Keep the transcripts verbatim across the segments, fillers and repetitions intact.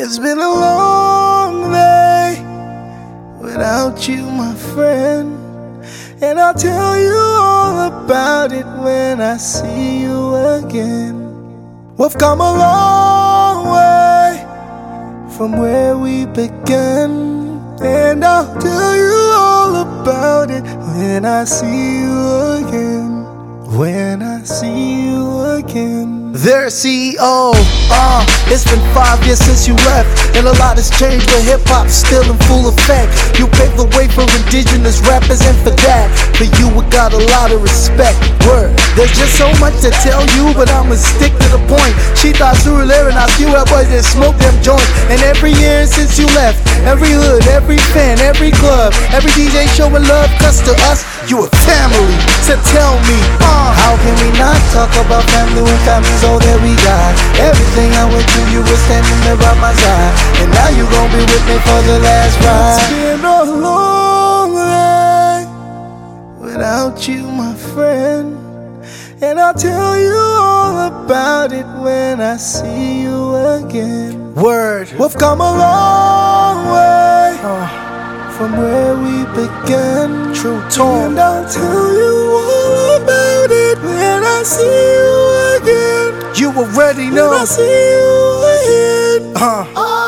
It's been a long day without you, my friend, and I'll tell you all about it when I see you again. We've come a long way from where we began, and I'll tell you all about it when I see you again. When I see you again. There's C E O, uh, it's been five years since you left, and a lot has changed, but hip-hop's still in full effect. You paved the way for indigenous rappers, and for that, for you we got a lot of respect. Word, there's just so much to tell you, but I'ma stick to the point. She thought you were there, and I see what boys that smoke them joints. And every year since you left, every hood, every fan, every club, every D J showing love, cause to us, you a family. So tell me, uh, how can we not talk about family when family's all that we got? Everything I went through, you were standing there by my side, and now you gon' be with me for the last ride. It's been a long day without you, my friend, and I'll tell you all about it when I see you again. Word, we've come a long way uh, from where we began. True talk, and I'll tell you all about it when I see you again. You already know. When I see you again. Uh. Oh.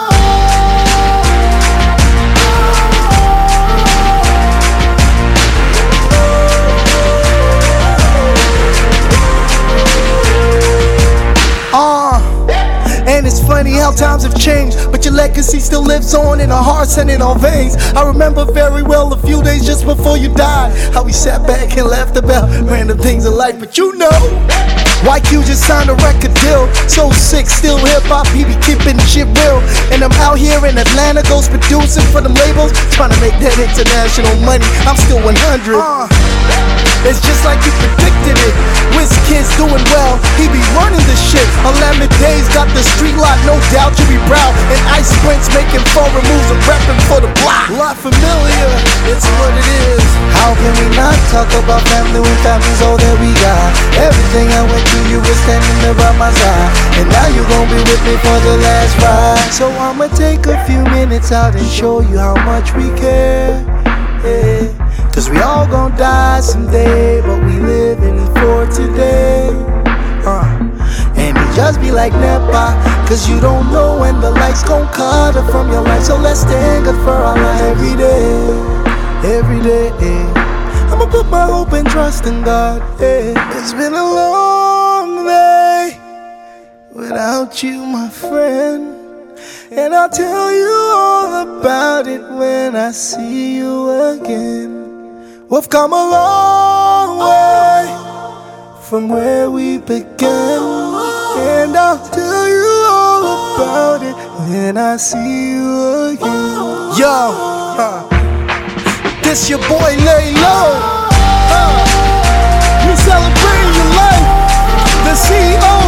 And it's funny how times have changed, but your legacy still lives on in our hearts and in our veins. I remember very well a few days just before you died, how we sat back and laughed about random things in life. But you know, Y Q just signed a record deal. So sick, still hip-hop, he be keeping the shit real. And I'm out here in Atlanta, ghost producing for the labels, trying to make that international money. I'm still one hundred. uh. It's just like you predicted it. Wiz Kid's doing well, he be running the shit. Alamein Days got the street lock, no doubt you be proud. And Ice Prince making foreign moves and rapping for the block. Lot familiar, it's what it is. How can we not talk about family when family's all that we got? Everything I went through, you were standing there by my side, and now you gon' be with me for the last ride. So I'ma take a few minutes out and show you how much we care, yeah. Cause we all gon' die someday, but we living for today. uh. And it just be like Nepa, cause you don't know when the lights gon' cut her from your life. So let's thank God for our life every day, every day. I'ma put my hope and trust in God, yeah. It's been a long day without you, my friend, and I'll tell you all about it when I see you again. We've come a long way from where we began, and I'll tell you all about it when I see you again. Yo, huh. This your boy Lay Low. Uh, we celebrating your life. The C E O.